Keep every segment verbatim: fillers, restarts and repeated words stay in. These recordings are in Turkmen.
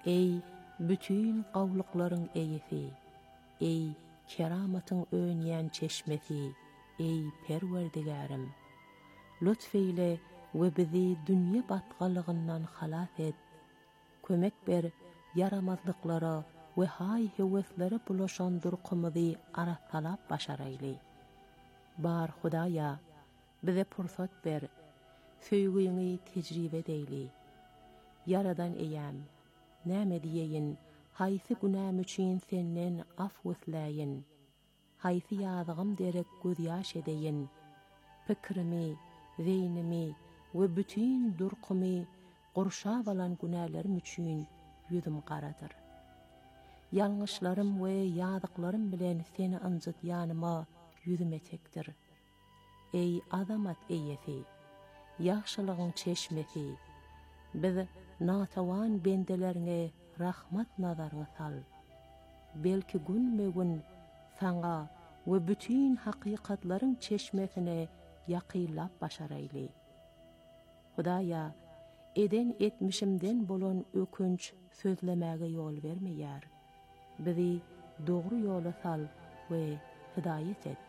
Ey bütün qawlukların eýesi, ey keramatyň öňýän çeşmesi, ey Perwerdigarim. Lütfeyle we bizi dünýä batgalygyndan halat et. Kömek ber yaramazlıklara we hay-heweslere bulaşan durqumyzy aratalap başaraýly. Bar Hudaýa, bize pursat ber, söýgüňi tejribe eýli. Yaradan eýäm, näme diýeýin, haýsy günäm üçin senden af wysläýin, haýsy ýazgym derek göz ýaş edeýin, pikrimi, zeýnimi we bütün durqumy gurşap alan günälerim üçin ýüzüm garadyr. Ýalňyşlarym we ýazyklarym bilen seni anjytýanyma ýüzüm etekdir. Ey azamat eýesi, ýaxşylygyň çeşmesi, biz natawan bendelerine rahmat nazaryny sal. Belki günme-gün saňa we bütün hakykatlaryň çeşmesine ýakynlap başaraýly. Hudaýa, eden etmişimden bolan ökünç sözlemäge ýol bermeýär. Bizi dogry ýola sal we hidaýet et.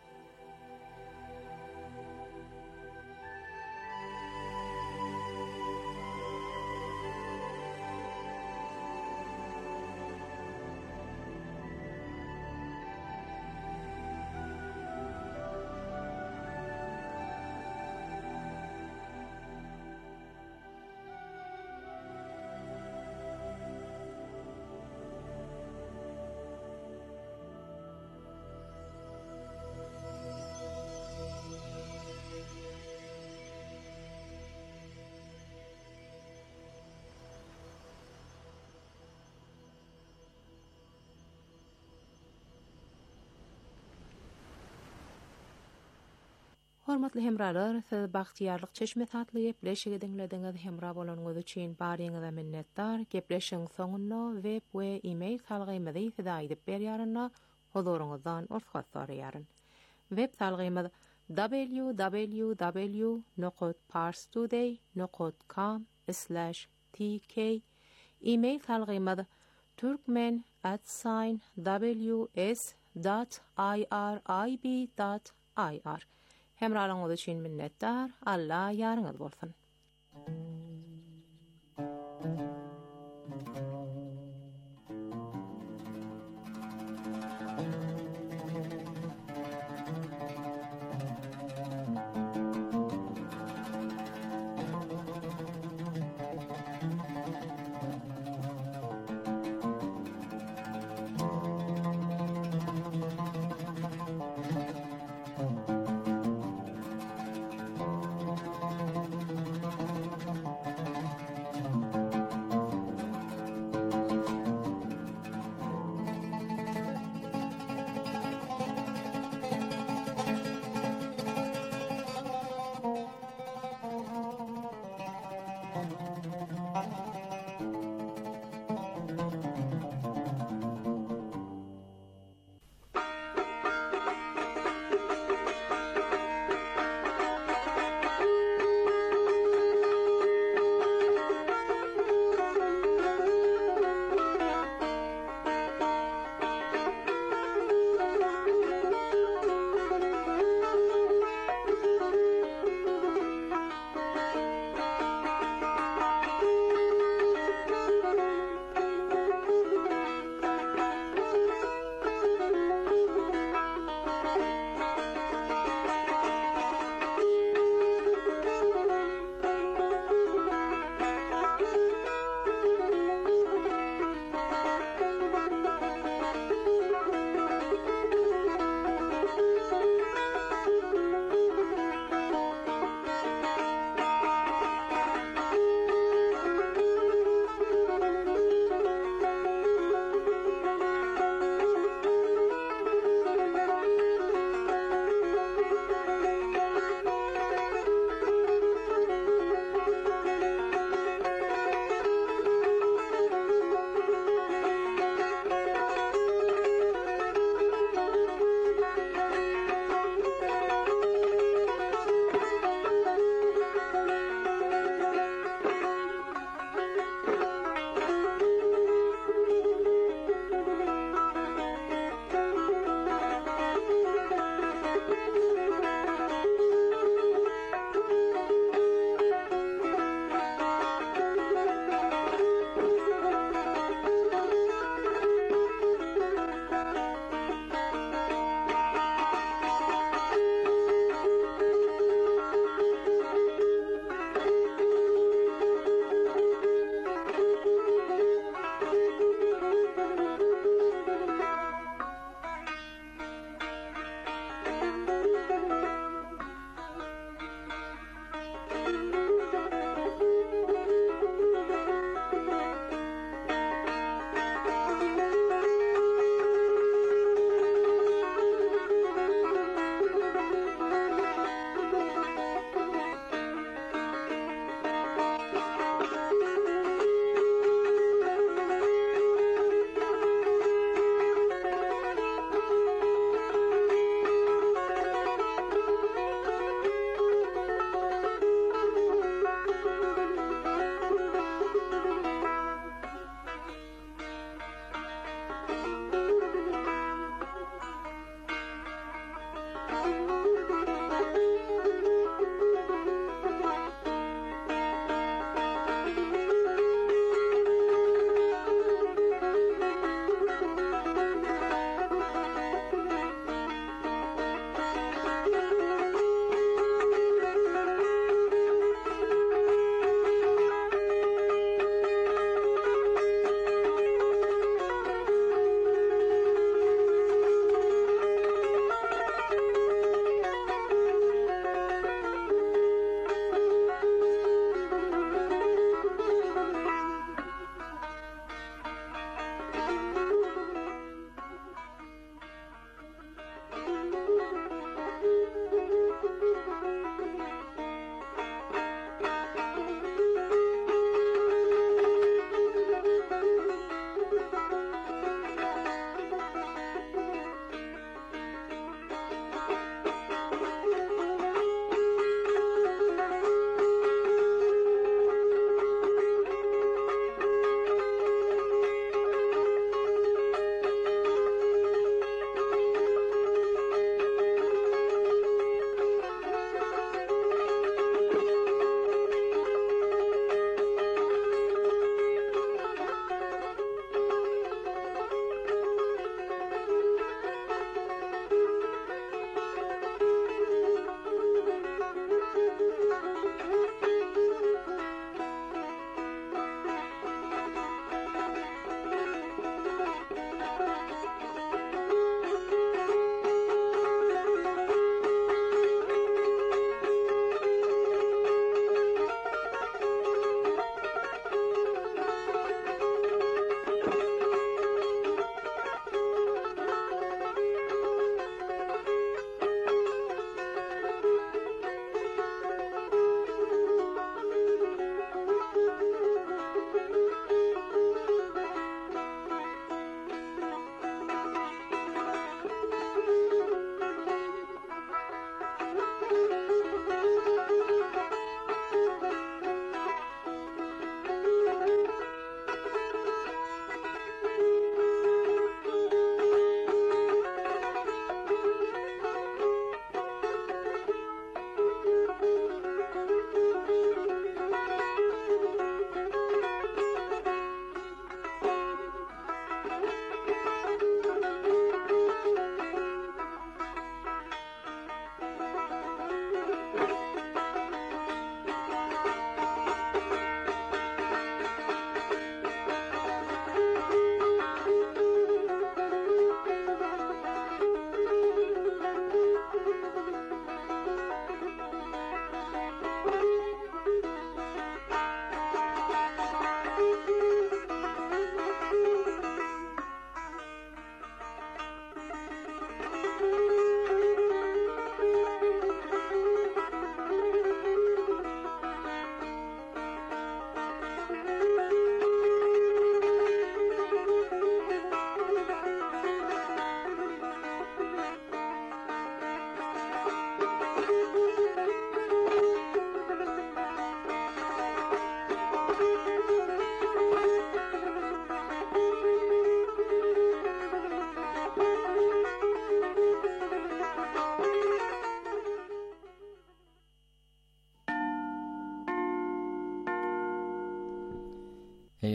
Hormatly hemralar, siz Bagtyarlyk çeşme tatly gepleşigi dinlediňiz. Hemra bolanyňyz üçin barýyňyza minnetdar. Gepleşiň soňunda web we e-mail salgymyzy size aýdyp berýärynä huzuruňyzdan urfat soraýaryn. Web salgymyz w w w nokta parstoday nokta com slash t k. E-mail salgymyz turkmen at w s dot i r i b dot i r. Hemralyňyz üçin minnetdar. Allah ýaryňyz bolsun.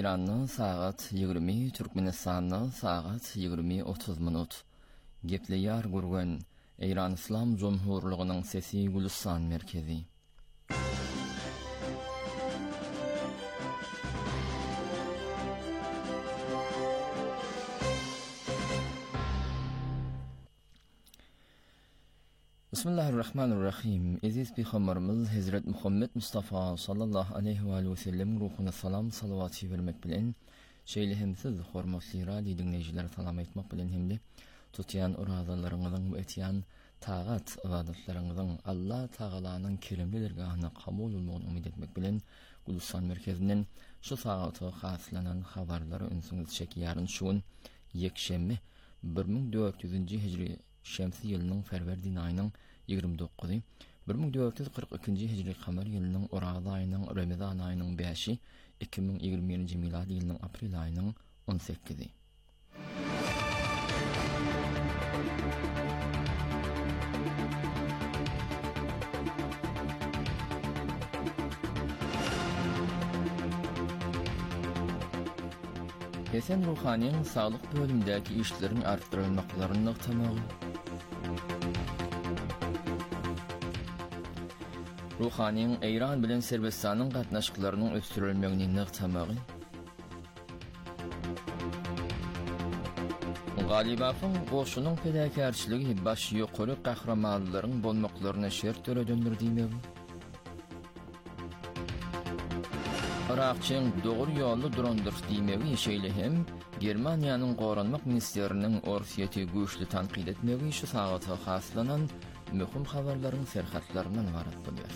Eýranyň sagat ýygrimi, Türkmenistanyň sagat ýygrimi otuz minut. Gepleýär gurgan Eýran Islam Jomhurlygynyň sesi Gülistan merkezi. Bismillahirrahmanirrahim. Aziz Peygamberimiz Hazret Muhammed Mustafa sallallahu aleyhi ve sellem ruhuna salam salavat vermek bilen şeýlehimsiz hormatly radio dinleýijiler salam etmek bilen hemde tutýan urazalaryňyzyň bu etýän tagat ibadetlaryňyzyň Allah Tagalanyň kerimli dergahyna kabul bolmagyny umyt etmek bilen Gülistan merkezinden şu sagaty haslanan habarlary ünsüňiz çekýäryn şuň ýekşembe bir ming dört yüzünji hijri şemsi ýylynyň ferwerdi aýynyň ýygrimi dokuzy, bir ming dört yüz kırk ikinji hijri kamer ýylynyň Orada aýynyň Ramazan aýynyň beşi, iki ming ýigirminji miladi ýylynyň aprel aýynyň on sekizi. Hesen Ruhanyň saglyk bölümdäki işlerini artdyrylmaklaryny nykdamagy. Ruhanyň Eýran bilen Serbestanyň gatnaşyklarynyň ösdürilmegini nykdamagy. Galibatyň goşunyň pedakarçylygy baş ýokary kahramanlaryň bolmaklaryna şert döredindirdiýmegi. Irakçyň dogry ýolly durandyr diýmegi şeýle hem Germaniýanyň goranmak ministeriniň orsiýeti güýçli tanqid etmegi şu sagaty haslanan möhüm habarlaryň serhatlaryndan ibaret bolýar.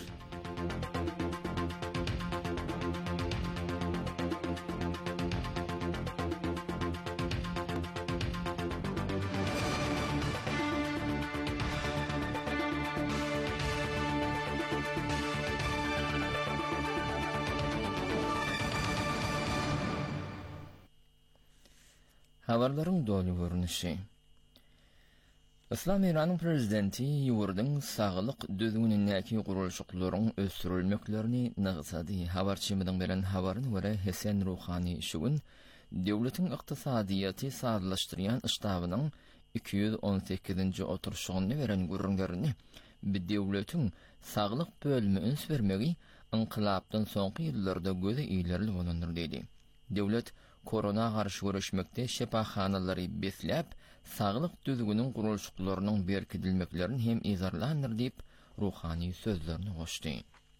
Habarlaryň doly görnüşi. Islam Eýranyň prezidenti ýurdyň saglyk düzgünindäki gurulşyklaryň ösdürilmeklerini nygzady. Habarçymyň beren habaryna görä Hesen Ruhany şuň döwletiň ykdysadyýaty sazlaşdyrýan ştabynyň iki yüz on sekizinji oturşygyny beren gurrunlaryny bir döwletiň saglyk bölümi üns bermegi inqilabdan soňky ýyllarda göze ilerli bolandyr dedi. Döwlet korona garşy görüşmekde şepahanalary besläp, saglyk düzgüniniň gurulşyklarynyň berkidilmeklerini hem izarlandyr diýip Ruhany sözlerini goşdy.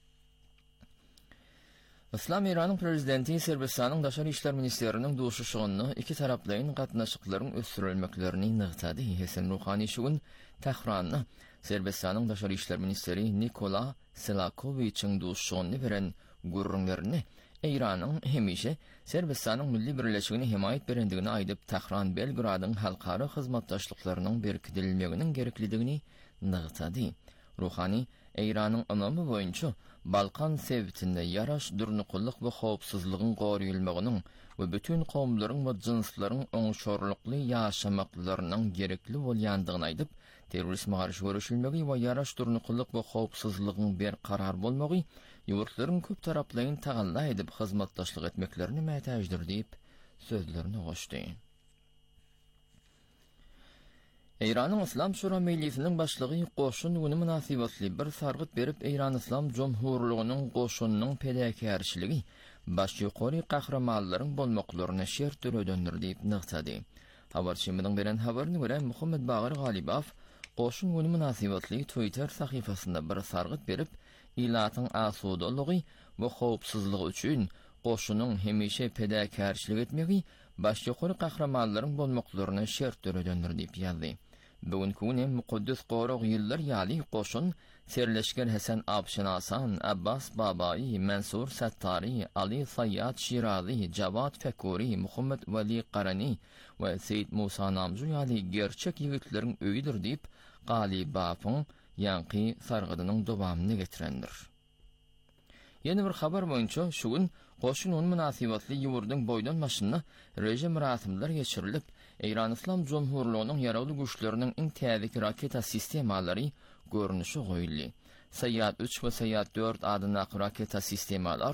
Islam Eýranyň prezidenti Serbestanyň daşary işler ministeriniň duşuşygyny iki taraplaryň gatnaşyklaryň ösdürilmeklerini nygtady. Hesen Ruhany şuň Tehranyň Serbestanyň daşary işler ministeri Nikola Selakoviçiň duşuşygyny beren gurrunlaryny Eýranyň hemişe Serbestanyň milli birleşigini himayet berendigini aýdyp Tehran Belgradyň halkary hyzmatdaşlyklarynyň berkidilmeginiň gereklidigini nygtady. Ruhany Eýranyň anamy boýunça Balkan sebitinde yaraş durnukullyk we howpsuzlygyň goruýulmagynyň we bütün gowmlaryň we jinslaryň oňşarlykly ýaşamaklarynyň gerekli bolýandygyny aýdyp, terrorizme garşy görüşilmegi we yaraş durnukullyk we howpsuzlygyň berkarar bolmagy ýurtlaryň köp taraplaryň tagalla edip hyzmatdaşlyk etmeklerini mätäjdir diýip sözlerini goşdy. Eýranyň Islam Şura Mejlisiniň başlygy goşun güni münasibetli bir sargyt berip Eýran Islam Jomhurlygynyň goşunynyň pedakarçyligi baş ýokary kahramanlaryň bolmaklaryna şert döredindir diýip nygtady. Habarçymyň beren habaryna görä Muhammed Bagyr Galibaw goşun güni münasibetli Twitter sahypasynda bir sargyt berip ilatyň asudalygy we howpsuzlygy üçin goşunyň hemişe pedakarçylyk etmegi baş ýokary kahramanlaryň bolmaklaryna şert döredindir diýip ýazdy. Bugün güni muqaddas gorog ýyllar ýaly goşun serleşken Hasan Abşinasan, Abbas Babayi, Mansur Sattari, Ali Sayyad Şirazi, Jawad Fakuri, Muhammed Wali Qarani we Seyyid Musa namjy ýaly gerçek ýigitleriň öýüdir diýip Galibawyň ýanky sargydynyň dowamyny getirendir. Ýene bir habar boýunça şuň goşunyň münasibetli ýurdyň boýdan maşyny rejim rasimler geçirilip, Eýran Islam Jomhurlygynyň ýaraly güýçleriniň iň täzeki raketa sistemalary görnüşi goýuldy. Sayyad üç we Sayyad dört adyna raketa sistemalar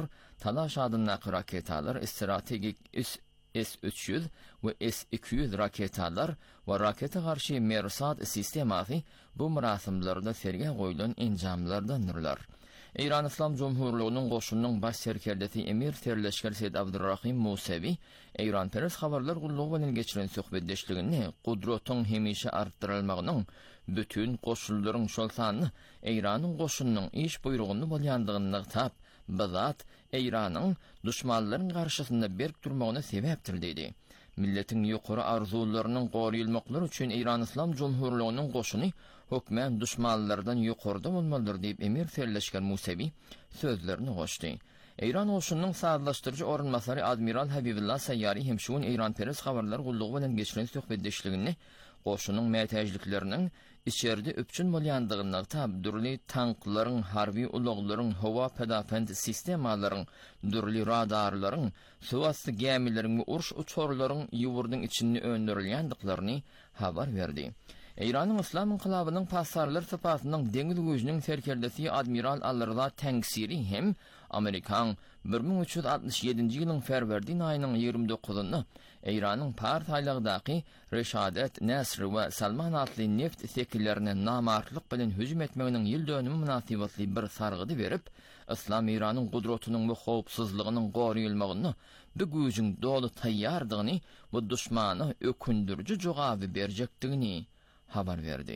Talaş adındaki raketalar stratejik S üç yüz ve S iki yüz raketalar ve rakete karşı Mersat sisteması bu murasimlarda serge koyulan enjamlardanırlar. İran İslam Cumhurluğu'nun goşunun baş serkerdesi Emir Terleşker Seyyid Abdurrahim Musevi, İran Peres Habarlar Gulluğu bilen geçiren söhbetdeşligini kudrotun hemişe arttırılmağının bütün koşulların şol sanını İran'ın goşunun iş buyruğunu bolýandygyndy tap, bizat İran'ın düşmanların karşısında berk durmağına sebeptir dedi. Milletin yuqarı arzularynyň goýulmaklary üçin İran İslam Cumhurluğu'nun goşuny hukmen düşmanlardan yuqarıda bolmalydyr diýip Emir Terleşker Musevi sözlerini goşdy. İran goşunynyň saatlaşdyrjy orunmasary Admiral Habibullah Sayyari hem şuň İran Peres Habarlar Gulluğu bilen geçiren söhbetdeşligini goşunyň mätäjlikleriniň içeride öpçün bolýandygyny tabdurly tanklaryň, harbi uluglaryň, hawa pedafend sistemalaryň, dürli radarlaryň, suwasty gemileriň we urş uçurlaryň ýuwurdyň içinde öndürilýändiklaryny habar berdi. İran'ın İslam inqilabynyň passarlar sypatynyň deňiz güýjüniň serkerdesi Admiral Al-Rıza Tengsiri hem Amerikan bir min üç yüz altmış ýedinji ýylyň ferwerdin aýynyň ýygrimi dokuzyny İran'ın Pars aýlagdaky Reşadet, Nasr we Salman atly neft sekillerine namartlyk bilen hüjüm etmeginiň ýyl dönümi münasibetli bir sargydy berip, İslam İran'ın gudrotynyň we howpsuzlygynyň goýulmagyny, bu güýjüň dolu taýýardygyny bu düşmana ökündürjü jogaby berjekdigini habar verdi.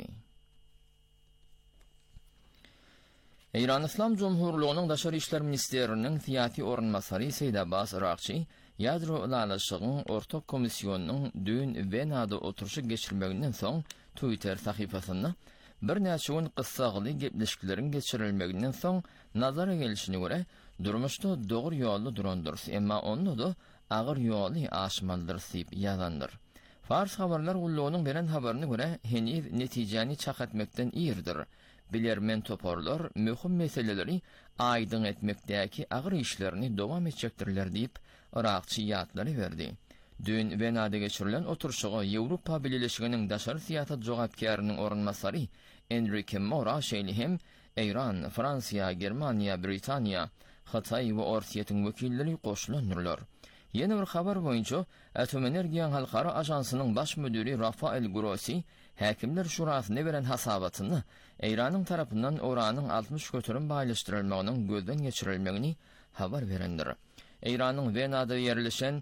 İran İslam Cumhurluğu'nun Daşary işler ministeriniň fiýaty orunmasary Seyyid Abbas Irakçy, ýadro ulalyşygyň ortak komissionynyň dün Wenada oturuşy geçirmeginden soň Twitter sahypasyna bir näçe gün gyssaly gepleşikleriň geçirilmeginden soň nazara gelişine görä durmuşda dogry ýolly durandyr, emma onu da agyr ýoly aşmandyr diýip ýazandyr. Fars Habarlar Gulluğu'nun beren habaryna görä heniz netijeni çak etmekden iyirdir. Bilermen toparlar möhüm meseleleri aýdyn etmekdäki agyr işlerini dowam etjekdirler diýip Irakçy ýatlary berdi. Dün Wenada geçirilen oturuşyga Ýewropa Birleşiginiň daşary syýasat jogapkarynyň orunmasary Enrique Mora şeýle hem İran, Fransiýa, Germaniýa, Britaniýa, Hatay we Orsiýetiň wekilleri goşulandylar. Yeni bir habar boýunça Atom Energiýa Halkara Ajansynyň baş müdiri Rafael Grossi Häkimler Şurasyna beren hasabatyny İranyň tarapyndan uranyň altmış götürüm baýlaşdyrylmagynyň gözden geçirilmegini habar berendir. İranyň Wenada ýerleşen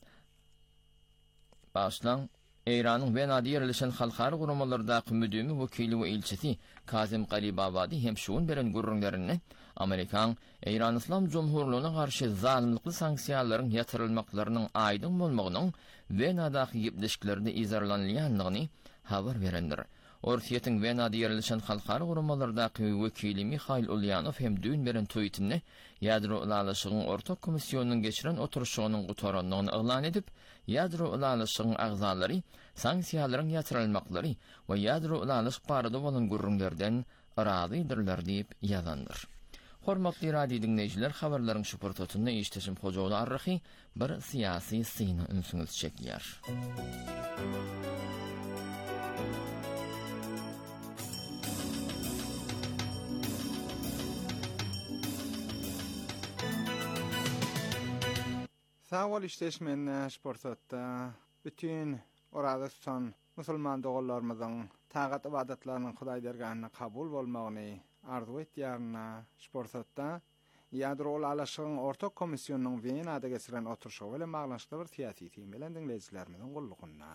başlan İranyň Wenada ýerleşen halkara guramalardaky müdiri wekili we ilçisi Kazim Garibabadi hem şuň beren gurrunlaryny Amerikan İran İslam Cumhurluğu'na karşı zalimlikli sanksiyaların yatırılmaklarının aydın bolmagynyň Wenadaky gepleşiklerinde izarlanýanlygyny habar berendir. Orsiýetiň Wenada ýerleşen halkara guramalardaky wekili Mikhail Ulyanov hem dün beren tweetinde ýadro ulalyşygyň ortak komissionynyň geçiren oturuşynyň gutaranlygyny elan edip, ýadro ulalyşygyň agzalary sanksiýalaryň ýatyrylmaklary we ýadro ulalyş barada bolan gurrunlardan razydyrlar diýip ýazandyr. Hormatly radio dinleyijiler, habarlaryň şu portatyny işteşim Hojaly Arrahy bir syýasy syny ünsüňiz çekýär. Sağol işteşmenler portatda bütün orada tutan musulman dogallarymyzyň tagat ibadatlarynyň Hudaý dergahynda kabul bolmagyny arzu etýärna sportda ýadro ulalyşygyň ortak komissionynyň Wenada geçiren oturuşy bilen baglanşykly bir syýasy teým bilen dinleýijilerimiziň gollugynda.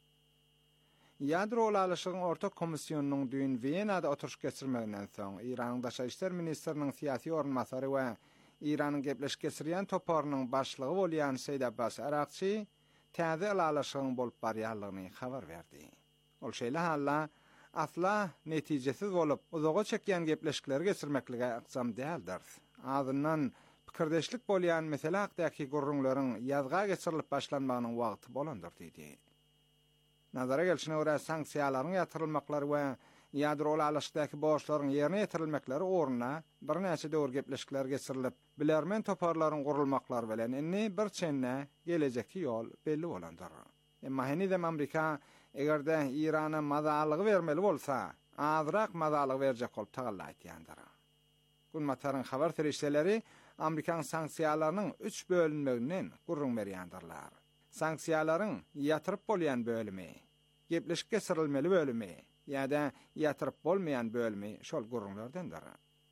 Ýadro ulalyşygyň ortak komissionynyň dün Wenada oturuş geçirmeginden soň İranyň Daşary işler ministeriniň syýasy orunmasary we İranyň gepleşik geçirýän toparynyň başlygy bolýan Seyyid Abbas Irakçy täze ulalyşygyň bolup barýarlygyny habar berdi. Ol şeýle halla asla netijesiz bolup uzağa çekýän gepleşikleri geçirmeklige aqsam däldir. Azyndan pikirdeşlik bolýan mesele hakdaky gurrunlaryň ýazga geçirilip başlanmagynyň wagty bolandyr diýdi. Nazara gelişine görä sanksiýalaryň ýatyrylmaklary we ýadro ulalyşdaky boşlaryň ýerine ýetirilmekleri oruna bir näçe döwür gepleşikler geçirilip, bilermen toparlaryň gurulmaklary bilen inni bir çenne gelecekki ýol belli bolandyr. Emma henizem Amerika egerde İrana mazalygy bermeli bolsa, azrak mazalygy berjek bolup tagalla aýtýandyr. Gün mataryň habar serişleri Amerikan sanksiýalarynyň üç bölünmeginden gurrun berýändirler. Sanksiýalaryň ýatyryp bolýan bölümi, gepleşik gesirilmeli bölümi, ýa-da ýatyryp bolmaýan bölümi şol gurrunlardandyr.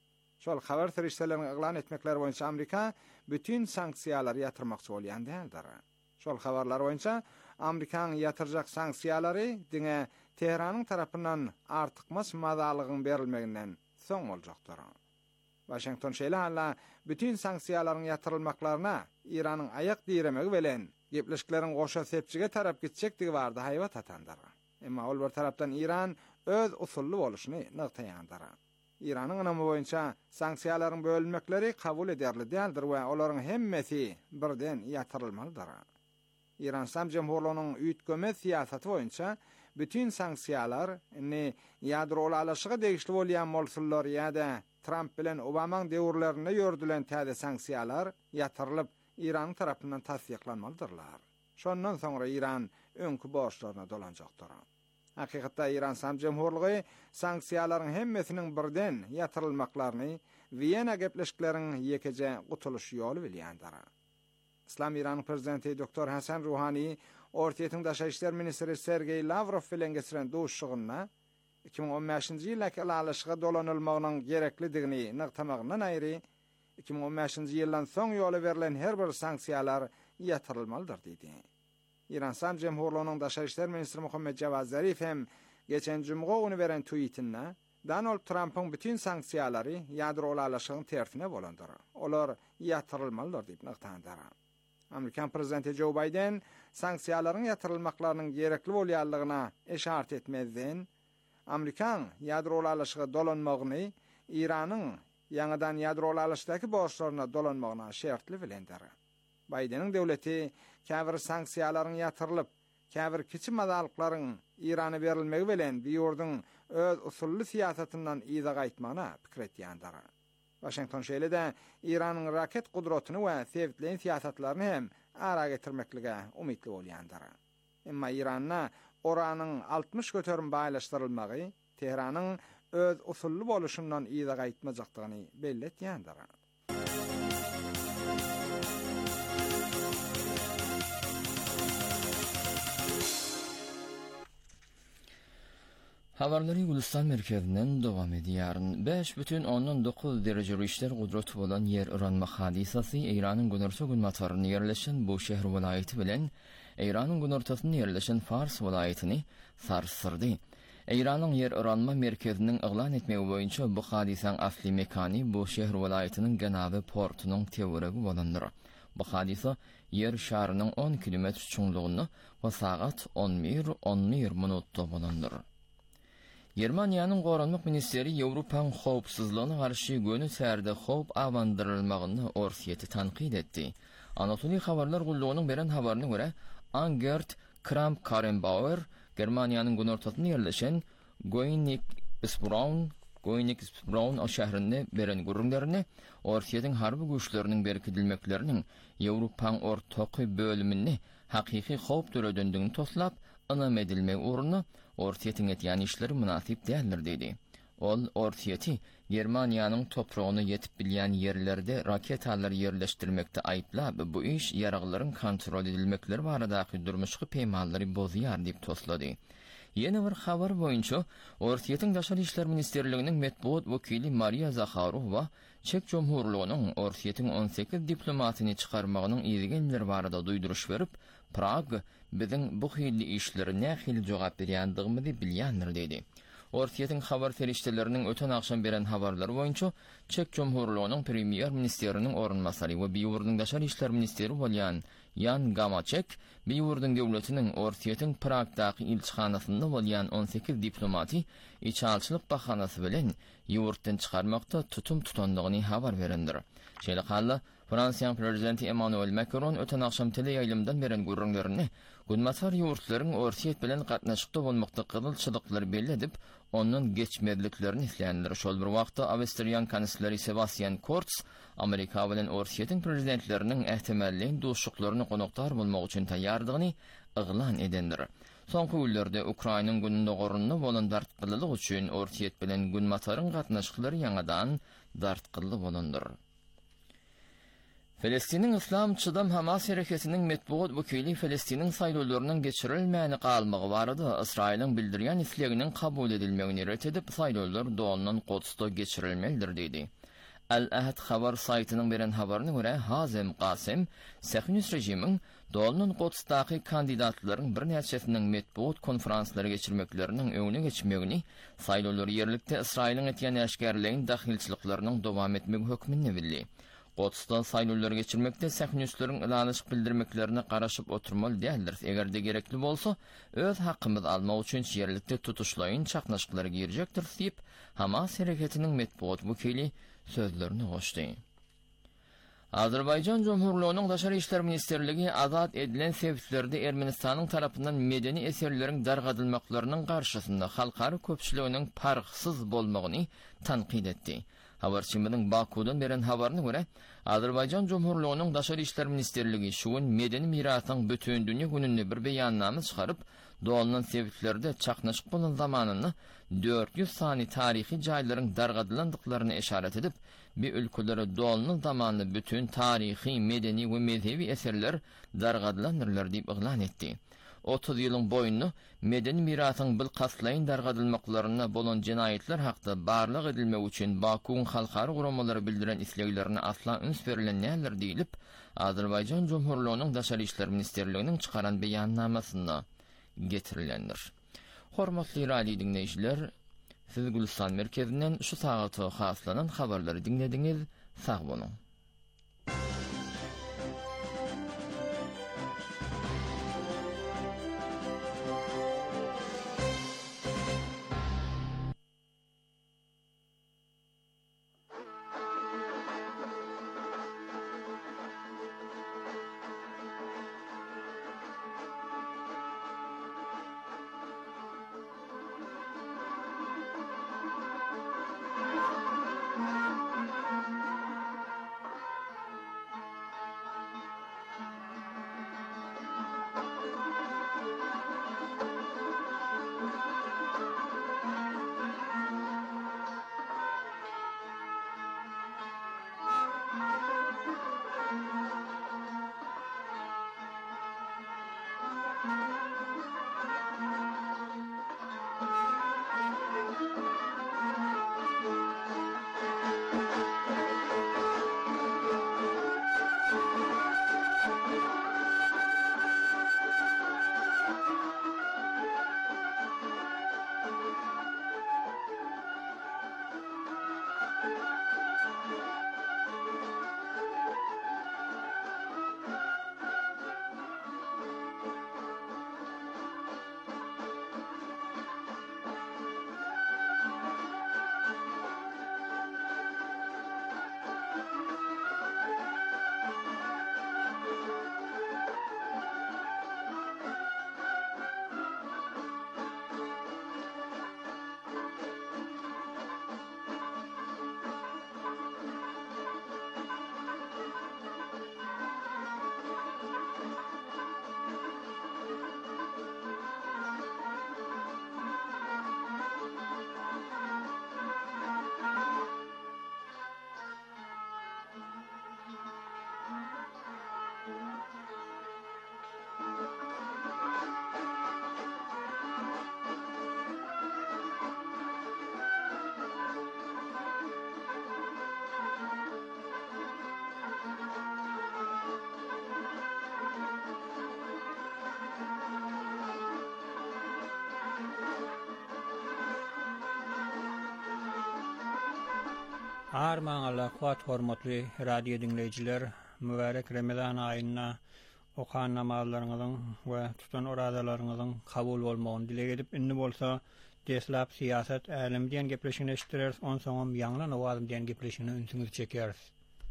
Şol habar terişlerini ıglan etmekler boyunca Amerika bütün sanksiyalar yatırmakçı bolýan däldir. Şol habarlar boyunca Amerikan yatırjak sanksiyalary diňe Teheranyň tarapyndan artykmas madalygyň berilmeginden soň boljakdyr. Washington şeýle halla bütün sanksiyalaryň yatyrylmaklaryna Iranyň ayak diýremegi bilen gepleşikleriň goşa sepçige tarap gitjekdigi bardy haýbat atandyr. Emma ol bir tarapdan Iran öz usully boluşyny nyktaýandyr. Iranyň anamy boýunça sanksiýalaryň bölünmekleri kabul ederli däldir we olaryň hemmesi birden ýatyrylmalydyr. İran Sam Jumhurlygynyň üýtgeme siýasaty boýunça bütün sanksiýalar ne ýadrol alaşyga degişli bolýan bolsunlar ýa-da Trump bilen Obamaň döwürlerinde ýördülen täze sanksiýalar ýatyrylyp Iran tarapyndan tasdiklanmalydyrlar. Şondan soňra Iran öňkü borçlaryna dolanjakdyr. Hakykatda Iran Sam Jumhurlygy sanksiýalaryň hemmesiniň birden ýatyrylmaklaryny Wiyana gepleşikleriň ýekeje gutuluş ýoly bilýändir. İslam İran prezidenti Doktor Hasan Ruhani Ortaýa Daşa işler ministri Sergey Lavrov bilen geçiren duşugyna iki bin on beşinji ýylaky alaşyga dolanylmagynyň gereklidigini nyktamagyndan aýry iki bin on beşinji ýyldan soň ýoly berilen her bir sanksiýalar ýatyrylmalydyr diýdi. İran Sam Jumhurlygynyň Daşa işler ministri Muhammed Javad Zarif hem geçen jumga güni beren tweetinde Donald Trump'ın bütün sanksiýalary ýadrol alaşygyň tertine bolandyr. Olar ýatyrylmalydyr diýip nyktandyr. Amerikan prezidenti Joe Biden sanksiýalaryň ýatyrylmaklarynyň gerekli bolýanlygyna eşart etmezden Amerikan ýadrol alaşyga dolanmagyny Iranyň ýangydan ýadrol alaşdaky borçlaryna dolanmagyna şertli bilendir. Bidenin döwleti käbir sanksiýalaryň ýatyrylyp, käbir kiçi madalyklaryň Irana berilmegi bilen bir ýurdyň öz usully siýasatyndan ýyza gaýtmagyna pikir etýändir. Washington şeýle-de Iranyň raket gudratyny we sevitlen siýasatlaryny hem ara getirmeklige umytly bolýandyr. Emma Iranyň oranyň altmış göterim baýlaşdyrylmagy Teheranyň öz usully boluşundan ýyza gaýtmajakdygyny belli etýändir. Habarlary Gulistan merkezinden dowam edýär. beş бүтүn onuň dokuz derece richter gudraty bolan yer öranma hadisasy Iranyň Günorta Günmataryny ýerleşen bu şäher welaýaty bilen Iranyň Günortasyny ýerleşen Fars welaýatyny sarsyrdy. Iranyň yer öranma merkeziniň yglan etmegi boýunça bu hadisaň asly mekany bu şäher welaýatynyň Genabe portunyň tewregi bolandyr. Bu hadisa yer şarynyň on kilometr çuňlugyny we sagat on bir on bir minutda bolandyr. Germaniýanyň Goranlyk ministeri Ýewropaň howpsuzlygyna garşy göni särde howp awandyrylmagyny Orsiýeti tanqid etdi. Anatoli habarlar gullugynyň beren habaryna görä, Angert Kramp-Karrenbauer Germaniýanyň günortasyna ýerleşen Goynik-Isbraun Goynik-Isbraun şäherinde beren gurrunlaryny Orsiýetiň harby güýçleriniň berkidilmekleriniň Ýewropaň ortaky bölümini hakyky howp töredendigini toslap, anam edilmek uğruna Orsiýetiň etýän işleri münasip däldir dedi. Ol Orsiýeti Germaniýanyň topragyna ýetip bilýän ýerlerde raketalar ýerleşdirmekde aýplap, bu iş ýaraglaryň kontrol edilmekleri baradaky durmuşky peýmanlary bozýar diýip toslady. Ýene bir habar boýunça Orsiýetiň Daşary işler ministerliginiň metbuat wekili Maria Zakharowa Çek Jumhurlygynyň Orsiýetiň on sekiz diplomatyny çykarmagynyň ýygygenleri barada duýduruş berip, Prag biziň bu hilli işleri nähili jogap berýändigimizi bilýändir dedi. Orsiýetiň habar ferişteleriniň öten akşam beren habarlary boýunça Çek Jumhurlygynyň premier ministeriniň orunmasary we Biýurdyň Daşary işler ministeri bolýan Jan Gamaçek, Biýurdyň döwletiniň Orsiýetiň Pragdaky ilçihanasynda bolýan on sekiz diplomaty içalçylyk bahanasy bilen ýurtdan çykarmakda tutum tutandygyny habar berendir. Şeýle halla Fransiýanyň prezidenti Emmanuel Macron öten akşam teleýaýlymdan beren gurrunlaryny Günmatar ýurtlaryň Orsiýet bilen gatnaşykda bolmakda kızılçylyklary belli edip, onuň geçmezliklerini isleýänler. Şol bir wagtda Awstriýan kansleri Sebastian Kurz Amerika bilen Orsiýetiň prezidentläriniň ähtemellin duşuklaryny konoktar bolmak üçin taýýardygyny yglan edendir. Soňky günlerde Ukrainanyň gününde gorunly bolan dartgylyk üçin Orsiýet bilen Günmataryň gatnaşyklary ýangadan dartgyly bolandyr. Filistinin İslam Çıdam Hamas hareketinin metbuat vekili Filistinin saylovlarının geçirilmeyeni qalmağı barada İsrail'in bildirgen isleginin kabul edilmegini ret edip saylovlar doğandan Quds'ta geçirilmelidir dedi. Al-Ahad habar saytının beren habarına göre Hazem Qasim, Sahyonist rejimin doğandan Quds'taki kandidatların bir neçesinin metbuat konferansları geçirmeklerinin önüne geçmegini, saylovları yerlikte İsrail'in etken eşkerleyin dahilçiliklerinin devam etmek hükmünü bildi. Quds'ta saylovlar geçirmekte Sahyonistlerin ilanışık bildirmeklerine qaraşıp oturmalı değildir. Eger de gerekli bolsa, öz hakkımız alma üçün yerlikte tutuşlayın çaknaşıkları girecektir deyip, Hamas hareketinin metbuat vekili sözlerini hoştu. Azerbaycan Cumhurluğu'nun Daşary İşler Ministerligi azat edilen sebeptlerde Ermenistan'ın tarafından medeni eserlerin dargadılmaklarının karşısında halkara köpçülüğünün parksız bolmağını tankid etti. Habarçımının Baku'dan beren habarına göre, Azerbaycan Cumhurluğu'nun Daşary İşler Ministerligi şuun medeni mirasın bütün dünya gününde bir beyanname çıkarıp, doğalan sebeplerde çaknaşık bolan zamanını dört yüz sani tarihi jayların dargadılandıklarını işaret edip, bir ülkelere doğalan zamanlı bütün tarihi, medeni ve mezhevi eserler dargadılanırlar deyip ilan etti. otuz yılın boyunu medeni mirasın bil kaslayın dargadılmaklarına bolan cinayetler haqda barlıq edilmek üçün Baku'nun halkara guramaları bildiren isleglerini asla üns verilen neler deyilip, Azerbaycan Cumhurluğu'nun Daşary İşler Ministerliğinin çıkaran beyannamasında getirilendir. Hormatly radio dinleyiciler, siz Gülistan merkezinden şu saatı haslanan haberleri dinlediniz. Sağ olun. Arman Allah kuat hormatly radio dinleyiciler, mübarek Ramazan ayına okan namazlarınızın ve tutan oradalarınızın kabul bolmagyny dilek edip, indi bolsa deslap siyaset älim diýen gepleşigini eşitdireriz, on soňam ýaňlan owazym diýen gepleşigini ünsüňizi çekeriz.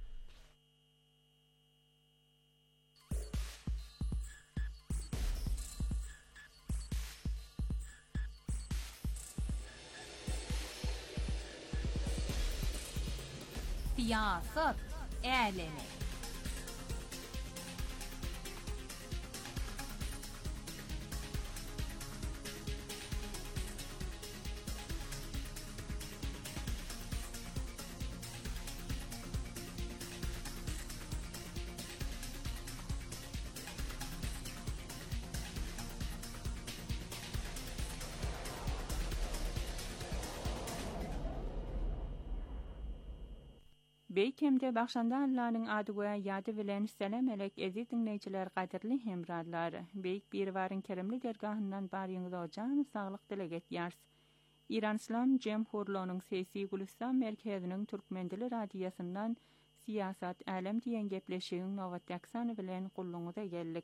Siyaset älemi. Beykemde başanda Allah'ın adı ve yadı bilen selam elek ezi dinleyiciler kadirli hemradlar. Beyk bir varın keremli dergahından bar yıngıda ocan sağlık deleget yars. İran İslam Cemhurluğu'nun sesi Gülistan Merkezi'nin Türkmendili Radiyasından siyasat alem diyen gepleşiğin Novat Yaksanı bilen kulluğu da gellik.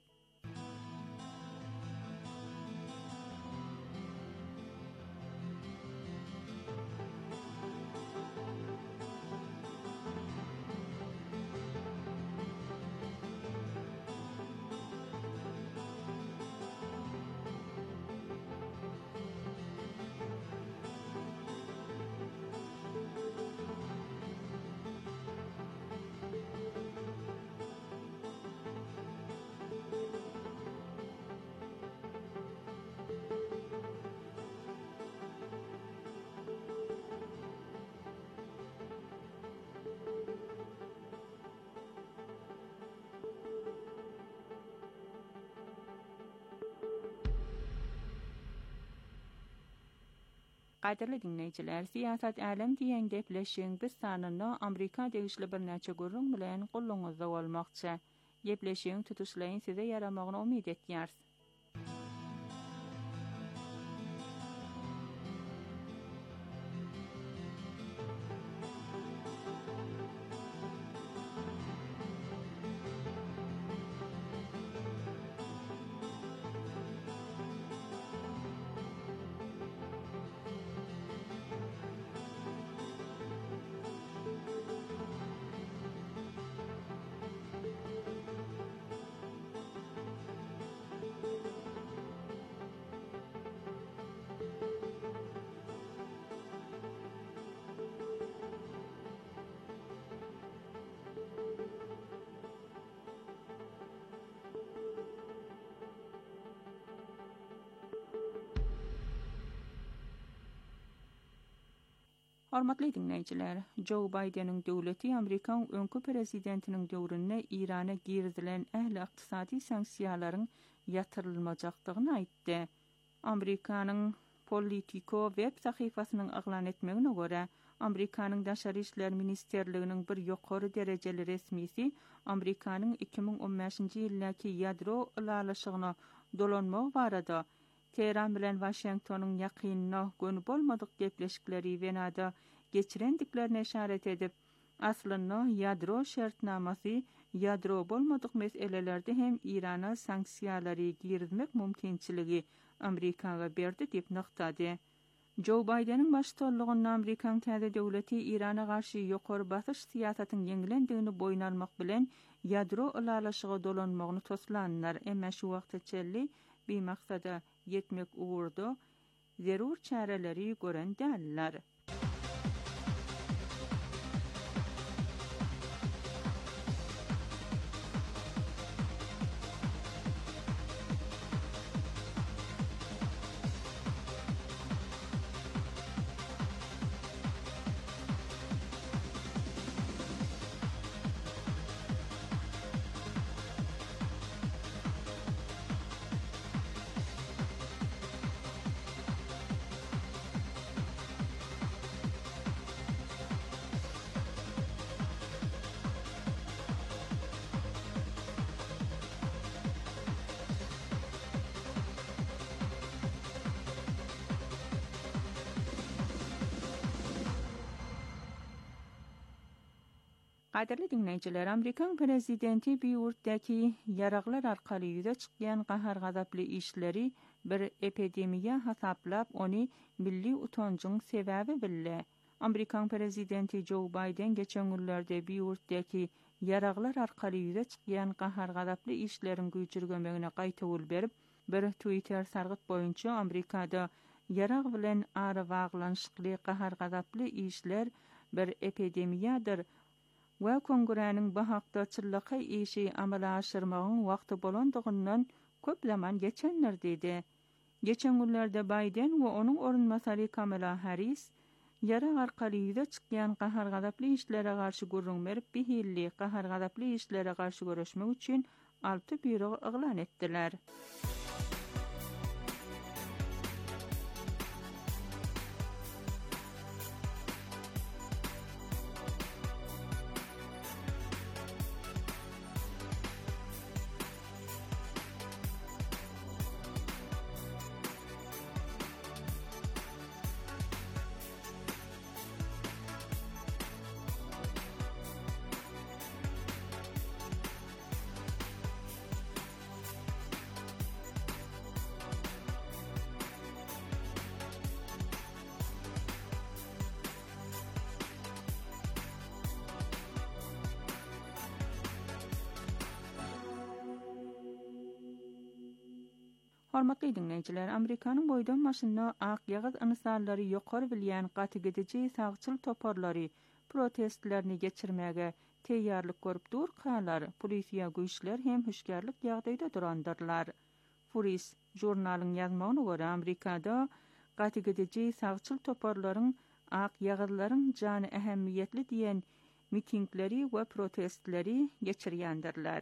Qadirli dinleyiciler, siyasat alem diyen gepleşiğin biz sanını Amerika degişli bir neçe gurrun bilen kulluğunuzda olmakça. Gepleşiğin tutuşlayın size yaramağını umid etiyars. Hormatly dinleyiciler, Joe Biden'ın döwleti Amerikan önkü prezidentinin döwründe İran'a girdilen ähli iqtisadi sanksiýalaryň ýatyrylmajakdygyny aýtdy. Amerikanyň Politico web sahyfasynyň aglan etmegine görä, Amerikanyň Daşary işler ministerliginiň bir ýokary derejeli resmisi Amerikanyň iki ming on beşinji ýyldaky ýadro ulalaşygyna dolanmak barada Tehran bilen Washingtonyň ýakynyna gönü bolmadyk gepleşikleri Wenada geçirendiklerine işaret edip, aslında ýadro şertnamasy ýadro bolmadyk meselelerde hem Irana sanksiýalary girizmek mümkinçiligi Amerikaga berdi dip nykdady. Joe Biden'ın başçylygynda Amerikan täze döwleti Irana garşy ýokary basyş siýasatynyň ýeňilendigini boyun almak bilen ýadro ulalaşygy dolanmagyny toslanlar. Emma şu wagtçaly bir maksada yetmek uğurda zerur çareleri gören däller. Qadirli dinleyiciler, Amerikan prezidenti Biurtdaki yaraglar arkaly ýüze çykýan gahar gazaply işleri bir epidemiýa hasaplap onu milli utanjyň sebäbi bildi. Amerikan prezidenti Joe Biden geçen günlerde Biurtdaki yaraglar arkaly ýüze çykýan gahar gazaply işlerin güýçürgenmegine gaýta berip, bir Twitter sargyt boýunça Amerikada yarag bilen ara baglanşykly gahar gazaply işler bir epidemiýadyr. Ve Kongranyň bu hakda çyllyky işi amala aşyrmagyň wagty bolandygyndan köp zaman geçenler dedi. Geçen günlerde Biden we onuň orunmasary Kamala Harris yara arkaly ýüze çykýan gahar gazaply işlere garşy gurrun berip bihilli gahar gazaply işlere garşy görüşmek üçin alty büro eglan etdiler. Hormatly dinleyijiler, Amerikanyň boýdan maşyna ak ýagyz ynysarlary ýokary bilýän gaty-gidiji sagçyl toparlary protestlerini geçirmäge teýýarlyk görüp durýarlar. Polisiýa güýçler hem hüşgärlik ýagdaýda durandyrlar. Furis jurnalyň ýazmagyna görä Amerikada gaty-gidiji sagçyl toparlaryň ak ýagyzlaryň jany ähemmiýetli diýen mitingleri we protestleri geçirýändirler.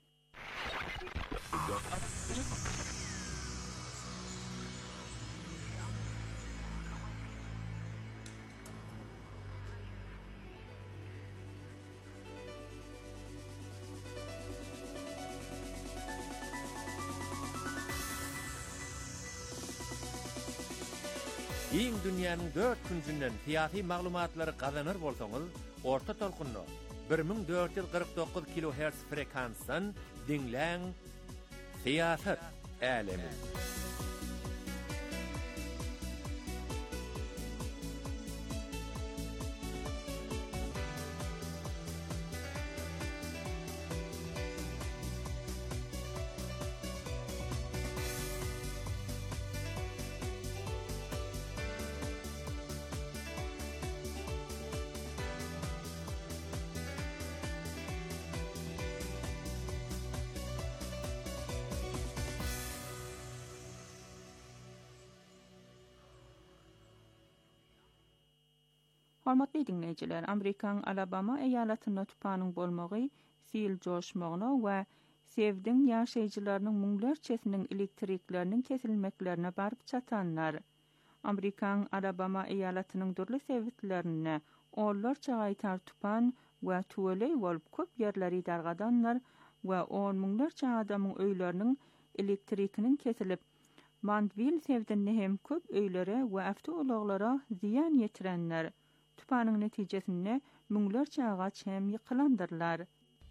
Iň dünýäniň dört künsünden fiýaty maglumatlary gazanır bolsaňyz, orta tolkunny bir ming dört ýüz kırk dokuz kilohertz frekansdan dinläň. Fiýasat älemi. Hormatly dinleyijiler, Amerikanyň Alabama eýalatyna tupanyň bolmagy, sil joşmagyna we sevdiň ýaşaýjylarynyň muňlarçesiniň elektrikleriniň kesilmeklerine baryp çatanlar. Amerikanyň Alabama eýalatynyň durly sebitlerine onlarça gaýtar tupan we tuweley bolup köp ýerleri dargadanlar we on muňlarça adamyň öýleriniň elektrikiniň kesilip, Mandville sevdinne hem köp öýlere we awtoulaglara ziýan ýetirenler. Tupanyň netijesinde muňlarça agaç hem ýykylandyrlar.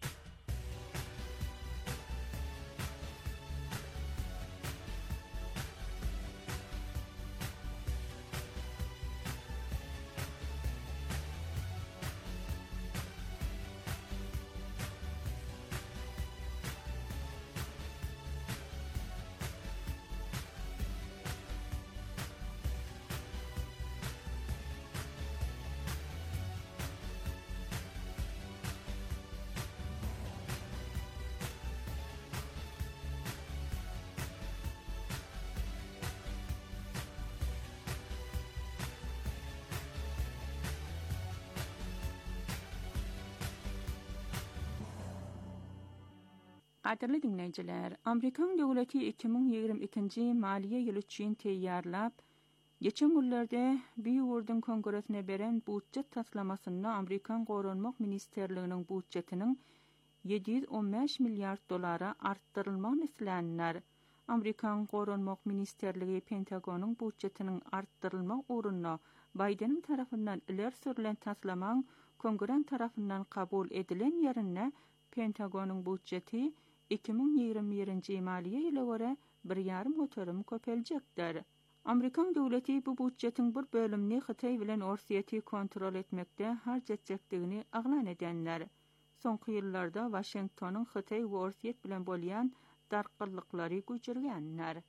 Qadirli dinleyijiler, Amerikan döwleti iki ming ýygrimi ikinji maliýe ýyly üçin teýýarlap, geçen günlerde Biýurdun Kongresine beren budjet taslamasyny Amerikan Goranmak Ministerliginiň budjetiniň yedi ýüz on beş milliard dolara artdyrylmagyny islenler. Amerikan Goranmak Ministerligi Pentagonyň budjetiniň artdyrylmak ugruna Bideniň tarapyndan iler sürülen taslamaň Kongres tarapyndan kabul edilen ýerine Pentagonyň budjeti iki ming ýygrimi birinji maliýe ýylyna görä bir ýarym göterim köpeljekdir. Amerikan döwleti bu budjetiň bir bölümini Hytaý bilen Orsiýety kontrol etmekde harjatjekdigini aglan edenler. Soňky ýyllarda Washingtonyň Hytaý we Orsiýet bilen bolýan darkyllyklary güýjürgenler.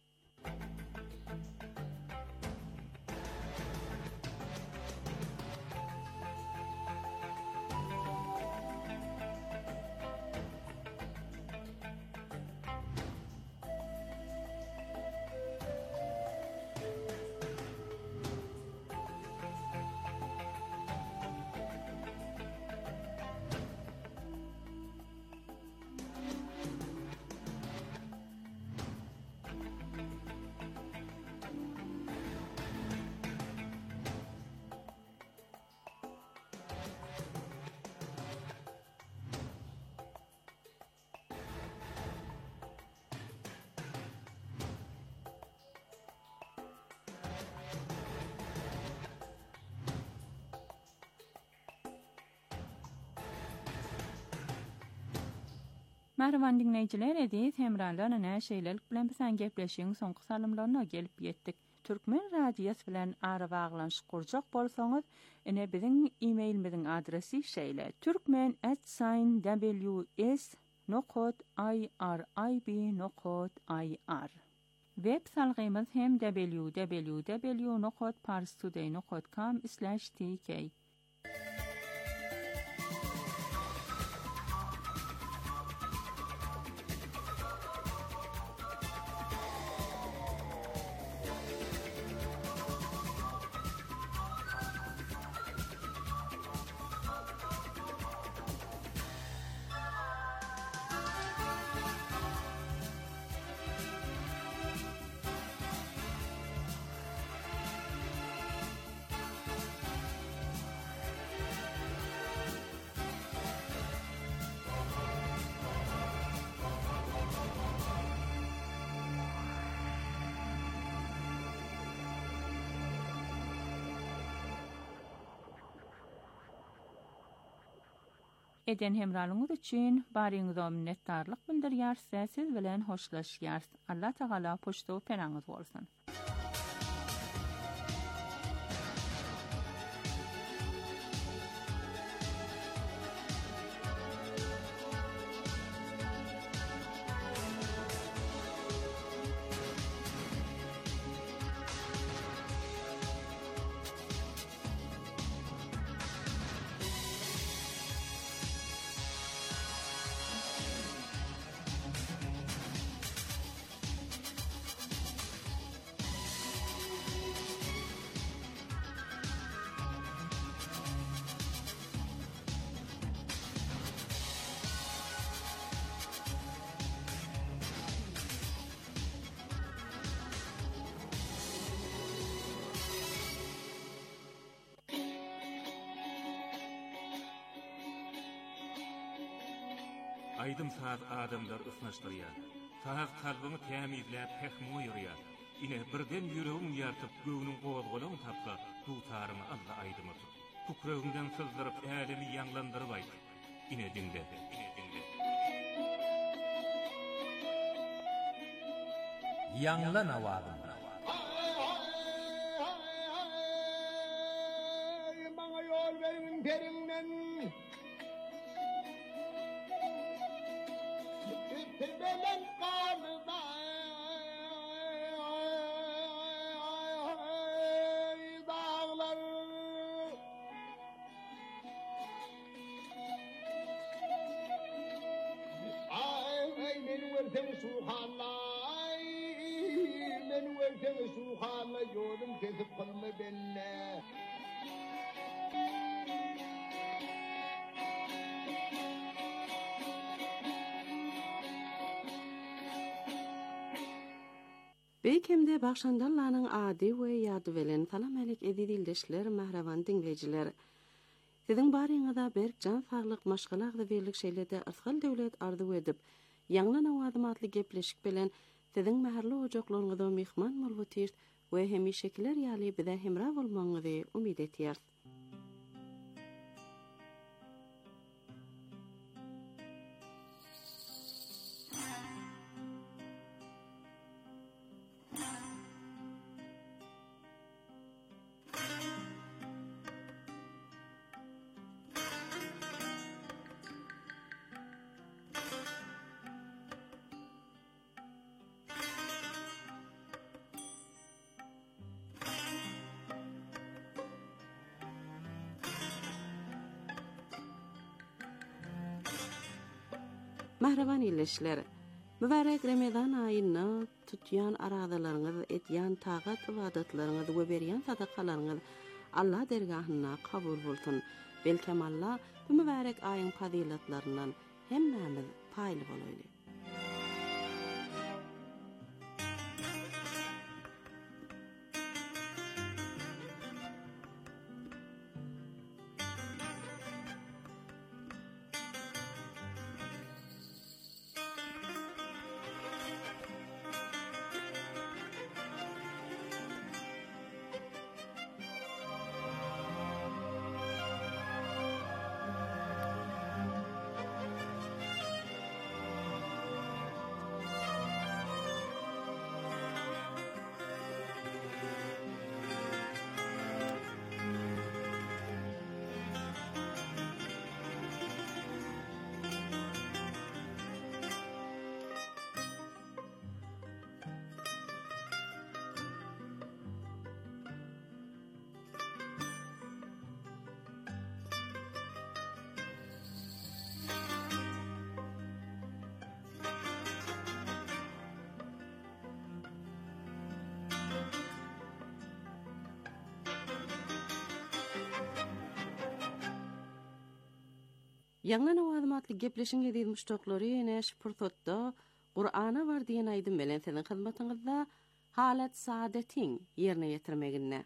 Merhaban dinleyijiler, edis hemralar näme şeýlelik bilen bilen gepleşiň soňky salymlaryna gelip ýetdik. Türkmen radiýasy bilen ara baglanyş kurjak bolsaňyz, ene biziň e-mailimiziň adresi şeýle: türkmen at w s nokta i r i b nokta i r. Web salgymyz hem w w w nokta parstoday nokta com slash t k. Eden hemralığınız için barınızda minnettarlık bildirýär, siz bilen hoşlaşýar. Allah Taala poşto penaňyz bolsun. Aydım saat adamlar ısnaşdırýar. Saat kalbymy tämizläp pehmi ýürýär. Ine birden ýüregim ýartyp göwnüň gowazgolagyny tapsa, dutarymy Allah aydymy. Tukragymdan sızdyryp älemi ýanglandyryp aýdy. Ine dinle, ine dinle. Ýanglan awazym. Maňa ýol beriň perinden. Belen kalda dağlar ay men vertem suhalay men vertem suhalay yolum kesip kalma benne. Beýkemde başandallanyň ady we ýady bilen salam alek edildiler mahrawan dinleýijiler. Siziň baryňyzda berk jan saglyk maşgala berlik şeýlerde asgal döwlet arzu edip, ýanglan awazym atly gepleşik bilen siziň mäherli ojaklaryňyzda mehman bolýar we hemişekiler ýaly bize hemra bolmaňyzy umyt etýär. Mahrawan illeşler. Mübarek Ramazan aýyna tutýan aradalaryňyz, etýän tagat ibadatlaryňyz we berýän sadakalaryňyz Allah dergahyna kabul bolsun. Belkem Allah bu mübarek aýyň fazilatlaryndan hemmämiz paýly bolaýly. Ýanglan awazmatly gepleşiň edilmiş toklary ene şpurtotda Qur'ana bar diýen aýdym bilen senin hyzmatyňyzda halat saadetiň ýerine ýetirmegine.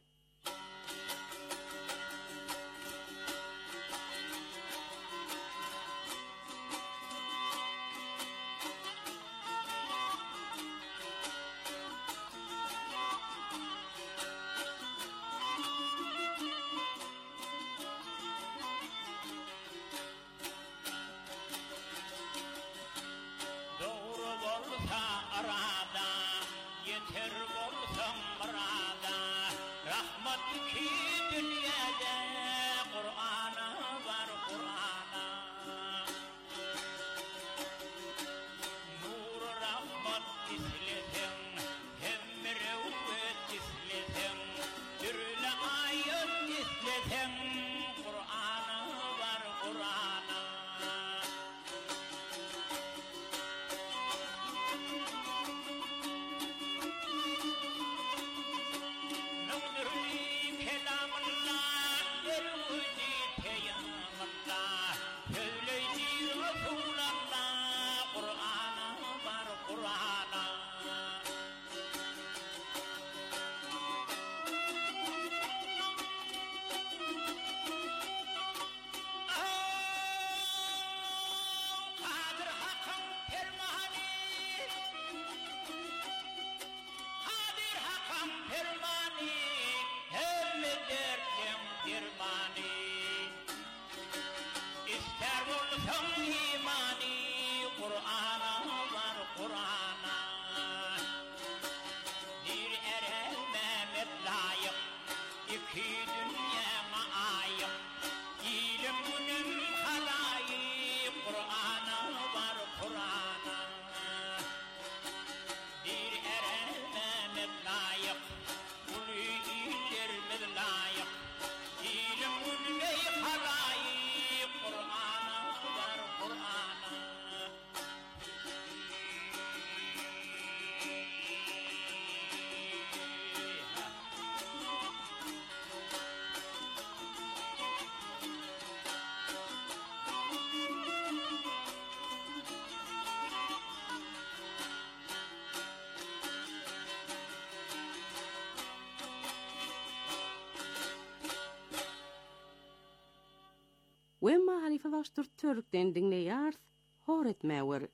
Wemma halifa baştur Türkden dinleýär, hor etmäwer.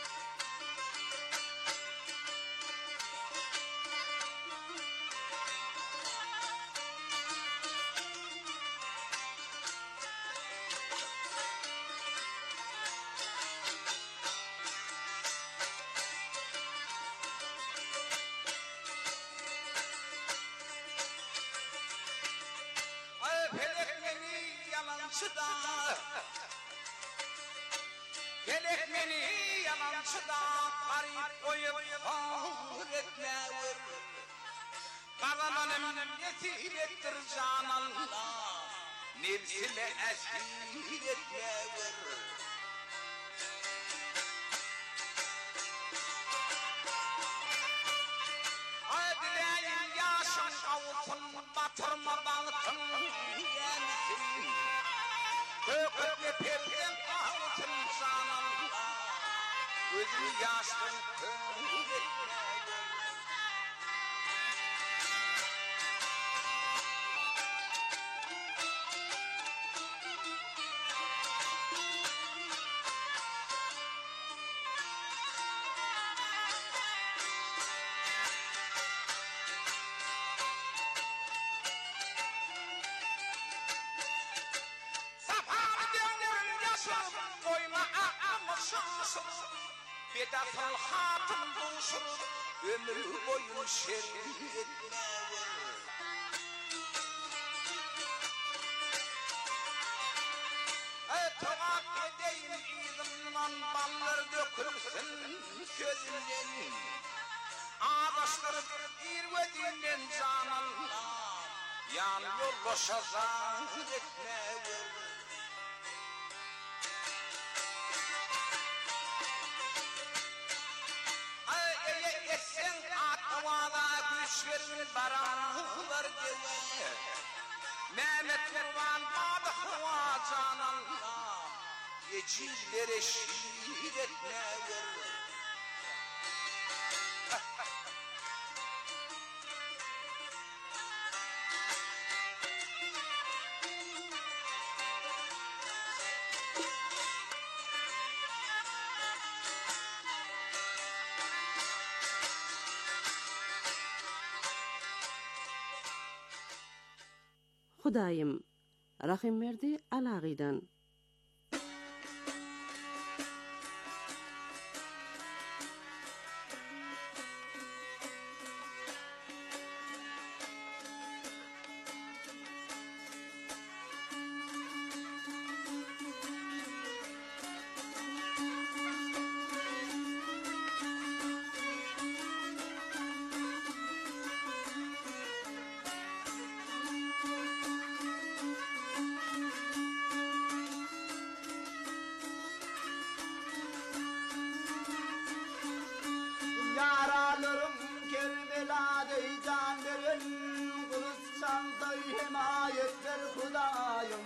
Gelek meni yalancıda garip koyup hor etmäwer. Kazananım yetim ettir canallah, nefsile esir etmäwer. Adileyin yaşın kavutun batırmadan tın yensin. Köküne pepken kavutun canallah, gözüm yaşın kör etmäwer. Bedasal hatın bulsun, ömrü boyun şerif etmäwer. Etağak edeyin izimden ballar dökülsün sözümden. Ağdaştırıp irvedinden canallah, yan yol boşa zan etmäwer. Güçlerin baranlar deve, Mehmet Kurban badı hava canallah, Ecillere şiir etmeler. Hudayım, rahim verdi alağıdan. Yaralarım Kerbela'da can veren, kılıçsan da himayet ver Hudayım.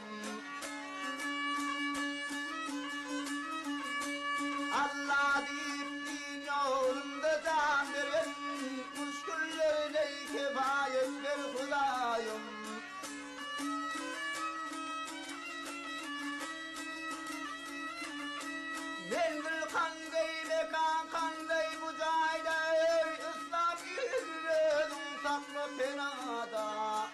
Allah deyip din yolunda can veren, müşküllerine kefayet ver Hudayım. Bendir kangay mekan kangay mücahide, İslam ilredun saklı penada.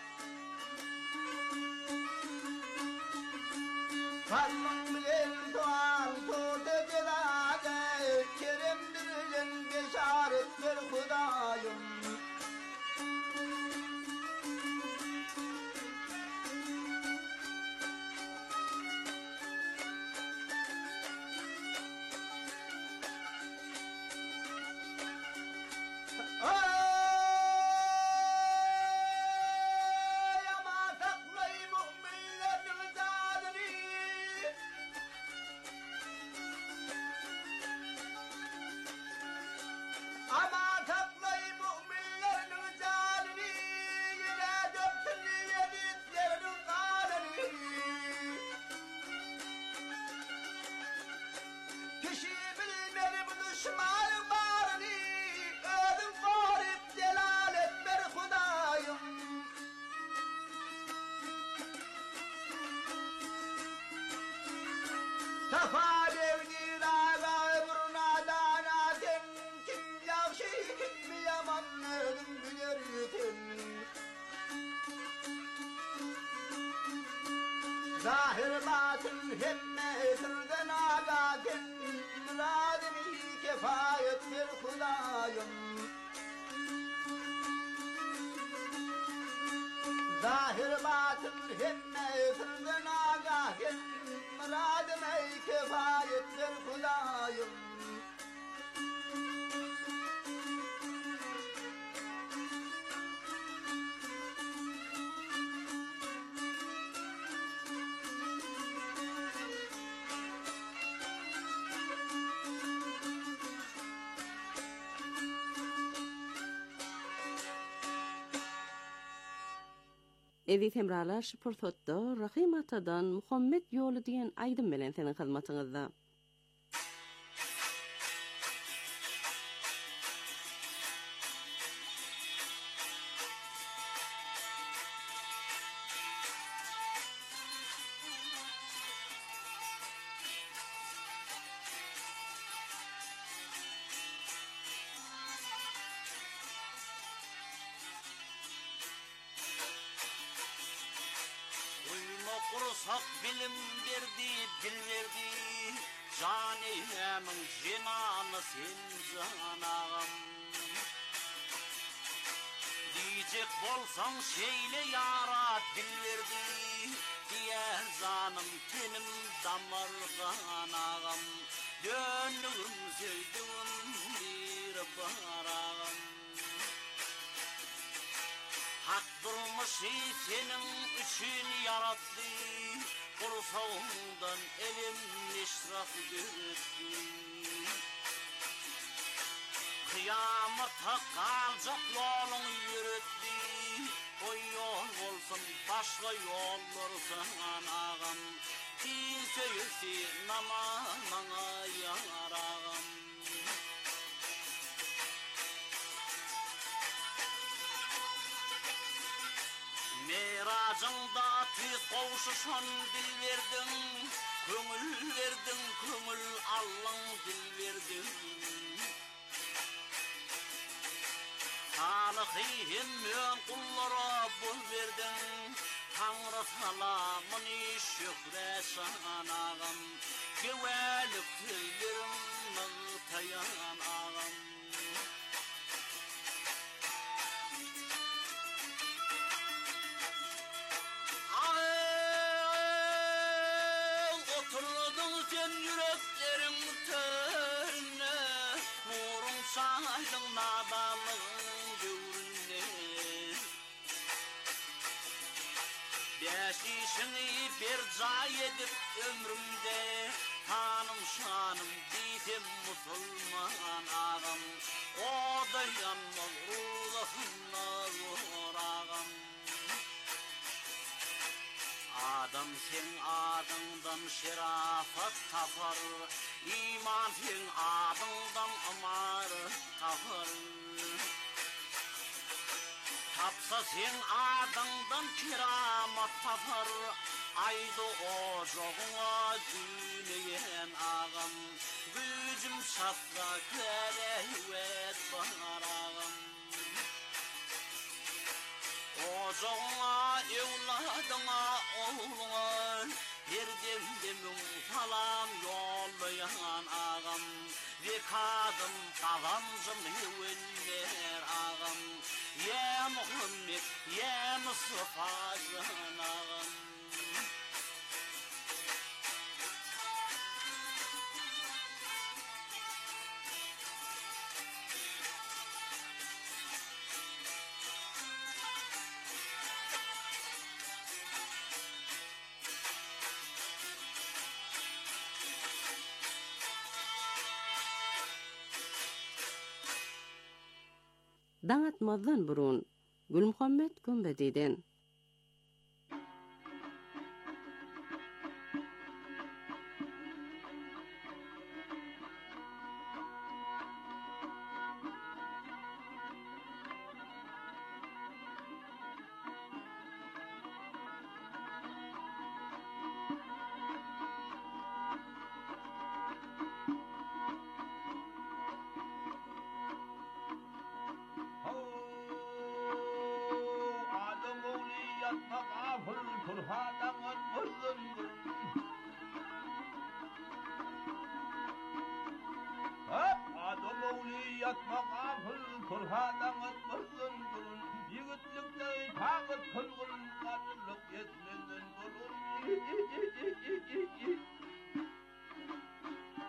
Kalmın bilen tuan torda celade, keremdirlen beşaret ver Hudayım. Zahir batın himmetirden agaken, müradimi kefayet ver Hudayım. Zahir batın himmetirden agaken, müradimi kefayet ver Hudayım. Ezi temralar şüpürtotda Rahim Atadan Muhammed yolu diyen aydın bilen senin hizmetinizi. Kursak bilim verdi, dil verdi, caniyemin cinanı sen canağım. Diyecek bolsan şeyle yara dil verdi, diğer canım tenim damar kanağım. Dönüm sevdiğim bir barağım. Hak durmuşu senin için yarattı, kursağından elim neşraf dürttü. Kıyamata kalacak yolun yürüttü, o yol olsun başka yollar sanağım. din söyüsi namana yarağım. Meracında tüz qovuşuşan dil verdin, köngül verdin, köngül allın dil verdin. Tanıhim men kullara bul verdin, Tanrı salamını şükre sanağım, güvelik tillerim tayan ağam. Oturdun sen yüreklerin törüne, nurun saydın nadalığın gövrüne. Beş işini bir cay edip ömrümde, Tanım şanım deydim musulman ağam, O da yanmaz ruhuna zor ağam. Adam sen adından şerafat tapar, İman sen adından amarı tapar. Tapsa sen adından keramat tapar, Aydı oğuğuna düğüneyen ağam, Gücüm satsa kerehvet var ağam. Oğuğuna, evladına, oğluna, Bir demdemin salam yollayan ağam, Ve kadın kazancım hüvenler ağam, Ya Muhammed, ya Mustafa can ağam. Daňatmazdan burun Gülmuhammed Gömbediden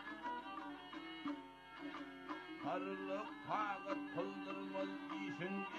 Karılık tağıt kıldırmaz işin